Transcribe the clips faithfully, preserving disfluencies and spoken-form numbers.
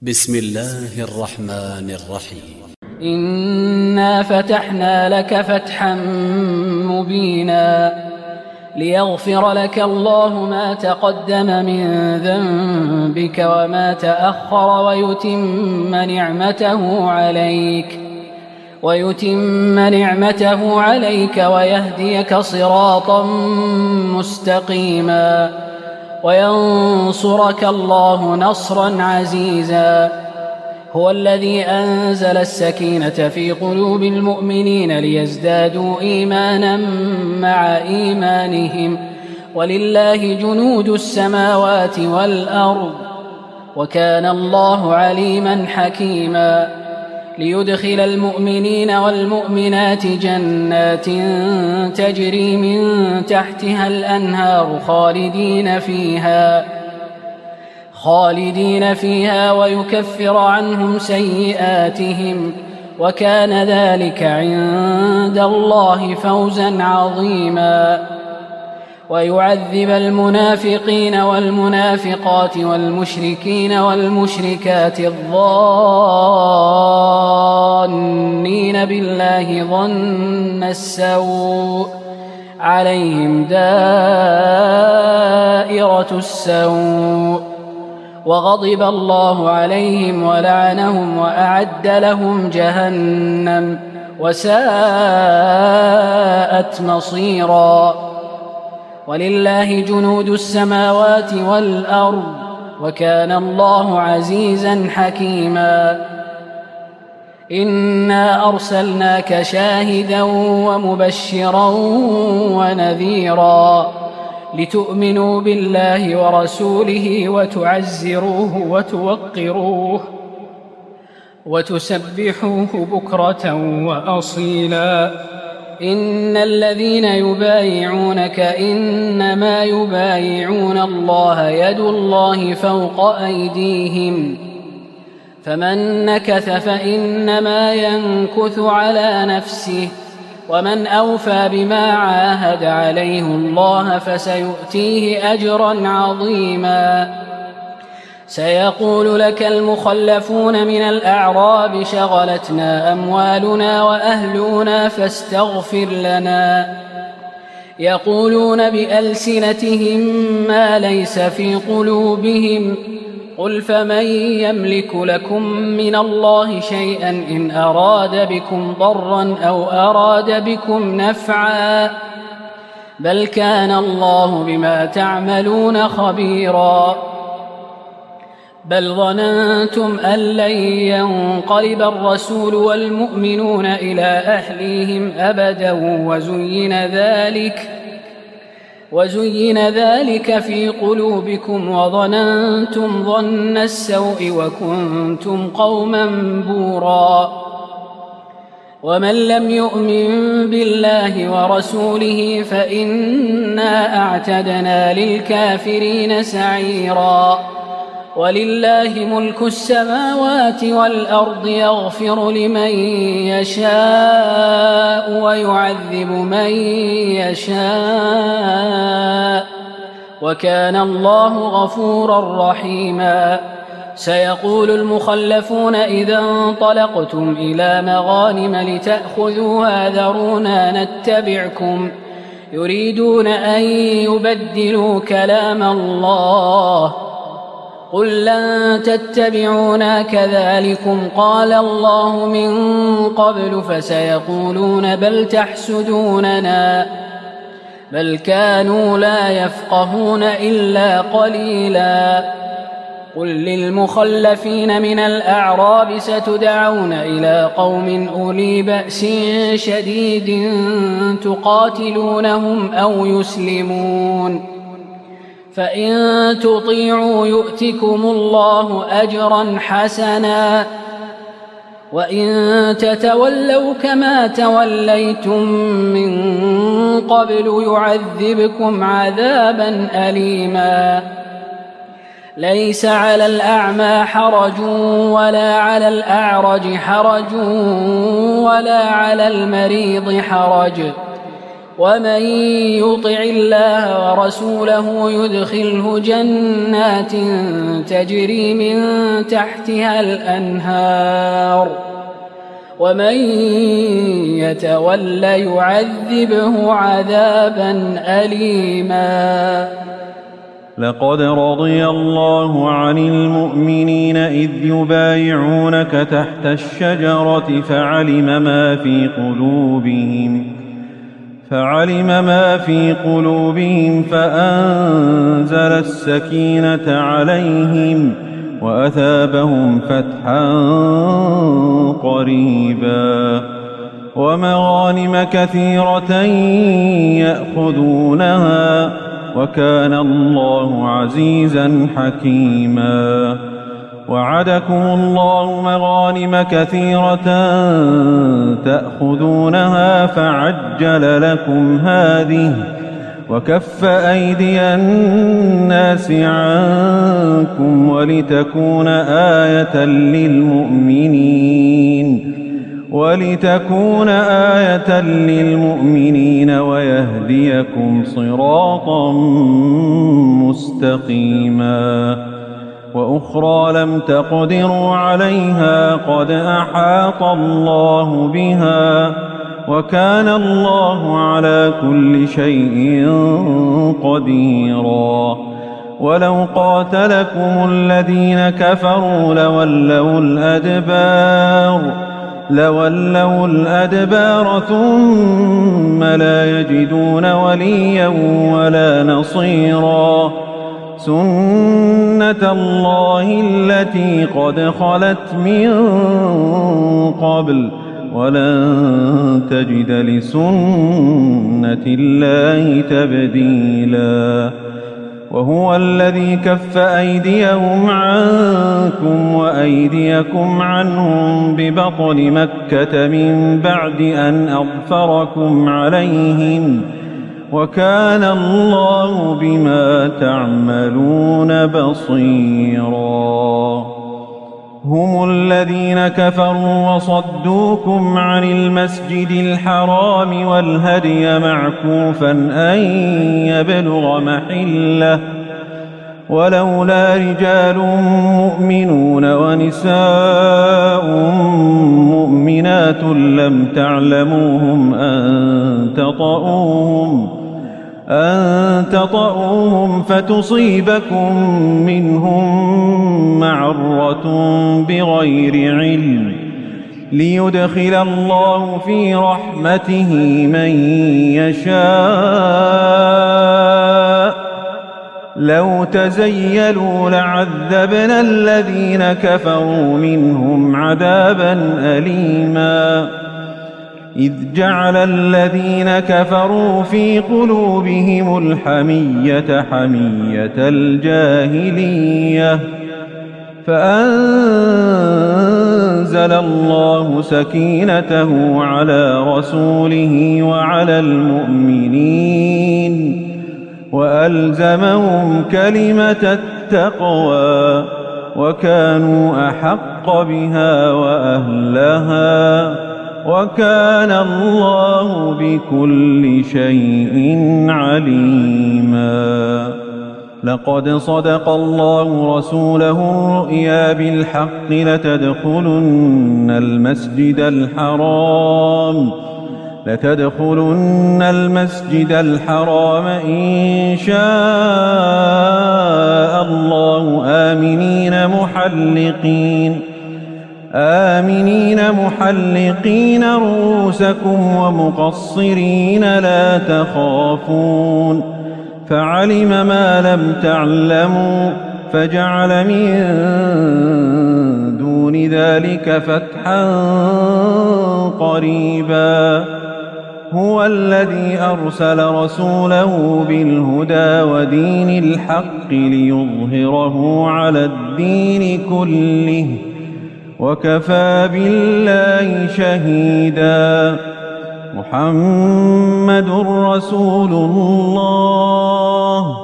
بسم الله الرحمن الرحيم. إنا فتحنا لك فتحا مبينا ليغفر لك الله ما تقدم من ذنبك وما تأخر ويتم نعمته عليك ويتم نعمته عليك ويهديك صراطا مستقيما وينصرك الله نصرا عزيزا. هو الذي أنزل السكينة في قلوب المؤمنين ليزدادوا إيمانا مع إيمانهم ولله جنود السماوات والأرض وكان الله عليما حكيما. ليدخل المؤمنين والمؤمنات جنات تجري من تحتها الأنهار خالدين فيها خالدين فيها ويكفر عنهم سيئاتهم وكان ذلك عند الله فوزا عظيما. ويعذب المنافقين والمنافقات والمشركين والمشركات الظانين بالله ظن السوء عليهم دائرة السوء وغضب الله عليهم ولعنهم وأعد لهم جهنم وساءت مصيرا. ولله جنود السماوات والأرض وكان الله عزيزا حكيما. إنا أرسلناك شاهدا ومبشرا ونذيرا لتؤمنوا بالله ورسوله وتعزروه وتوقروه وتسبحوه بكرة وأصيلا. إن الذين يبايعونك إنما يبايعون الله يد الله فوق أيديهم فمن نكث فإنما ينكث على نفسه ومن أوفى بما عاهد عليه الله فسيؤتيه أجرا عظيما. سيقول لك المخلفون من الأعراب شغلتنا أموالنا وأهلنا فاستغفر لنا يقولون بألسنتهم ما ليس في قلوبهم قل فمن يملك لكم من الله شيئا إن أراد بكم ضرا أو أراد بكم نفعا بل كان الله بما تعملون خبيرا. بل ظننتم أن لن ينقلب الرسول والمؤمنون إلى أهليهم أبدا وزين ذلك وزين ذلك في قلوبكم وظننتم ظن السوء وكنتم قوما بورا. ومن لم يؤمن بالله ورسوله فإنا أعتدنا للكافرين سعيرا. ولله ملك السماوات والأرض يغفر لمن يشاء ويعذب من يشاء وكان الله غفورا رحيما. سيقول المخلفون إذا انطلقتم إلى مغانم لتأخذوها ذرونا نتبعكم يريدون أن يبدلوا كلام الله قل لن تتبعونا كذلكم قال الله من قبل فسيقولون بل تحسدوننا بل كانوا لا يفقهون إلا قليلا. قل للمخلفين من الأعراب ستدعون إلى قوم أولي بأس شديد تقاتلونهم أو يسلمون فإن تطيعوا يؤتكم الله أجرا حسنا وإن تتولوا كما توليتم من قبل يعذبكم عذابا أليما. ليس على الأعمى حرج ولا على الأعرج حرج ولا على المريض حرج ومن يطع الله ورسوله يدخله جنات تجري من تحتها الأنهار ومن يتول يعذبه عذابا أليما. لقد رضي الله عن المؤمنين إذ يبايعونك تحت الشجرة فعلم ما في قلوبهم فعلم ما في قلوبهم فأنزل السكينة عليهم وأثابهم فتحا قريبا ومغانم كثيرة يأخذونها وكان الله عزيزا حكيما. وعدكم الله مغانم كثيرة تأخذونها فعجل لكم هذه وكف أيدي الناس عنكم ولتكون آية للمؤمنين ولتكون آية للمؤمنين ويهديكم صراطا مستقيما. وأخرى لم تقدروا عليها قد أحاط الله بها وكان الله على كل شيء قديرا. ولو قاتلكم الذين كفروا لولوا الأدبار لولوا الأدبار ثم لا يجدون وليا ولا نصيرا. سنة الله التي قد خلت من قبل ولن تجد لسنة الله تبديلا. وهو الذي كف أيديهم عنكم وأيديكم عنهم ببطن مكة من بعد أن أظفركم عليهم وكان الله بما تعملون بصيرا. هم الذين كفروا وصدوكم عن المسجد الحرام والهدي معكوفا أن يبلغ محله ولولا رجال مؤمنون ونساء مؤمنات لم تعلموهم أن تطؤوهم أن تطؤوهم فتصيبكم منهم معرة بغير علم ليدخل الله في رحمته من يشاء. لو تزيلوا لعذبنا الذين كفروا منهم عذابا أليما. إذ جعل الذين كفروا في قلوبهم الحمية حمية الجاهلية فأنزل الله سكينته على رسوله وعلى المؤمنين وألزمهم كلمة التقوى وكانوا أحق بها وأهلها وكان الله بكل شيء عليما. لقد صدق الله رسوله الرؤيا بالحق لتدخلن المسجد الحرام لتدخلن المسجد الحرام إن شاء الله آمنين محلقين آمنين محلقين رؤوسكم ومقصرين لا تخافون فعلم ما لم تعلموا فجعل من دون ذلك فتحا قريبا. هو الذي أرسل رسوله بالهدى ودين الحق ليظهره على الدين كله وكفى بالله شهيدا. محمد رسول الله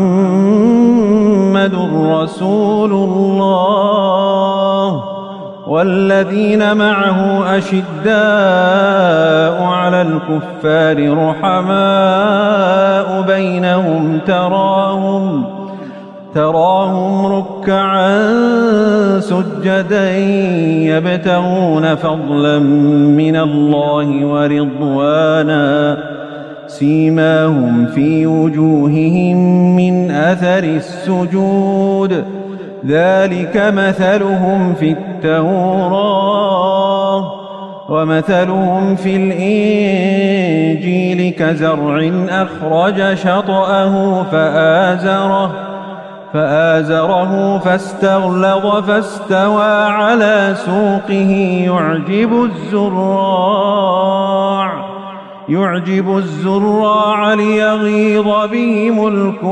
محمد رسول الله والذين معه أشداء على الكفار رحماء بينهم تراهم تراهم ركعا سجدا يبتغون فضلا من الله ورضوانا سيماهم في وجوههم من أثر السجود ذلك مثلهم في التوراة ومثلهم في الإنجيل كزرع أخرج شطأه فآزره فآزره فاستغلظ فاستوى على سوقه يعجب الزراع يعجب الزراع ليغيظ بهم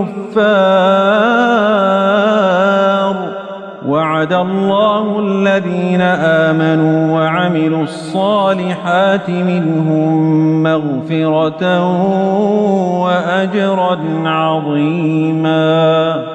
الكفار وعد الله الذين آمنوا وعملوا الصالحات منهم مغفرة وأجرا عظيما.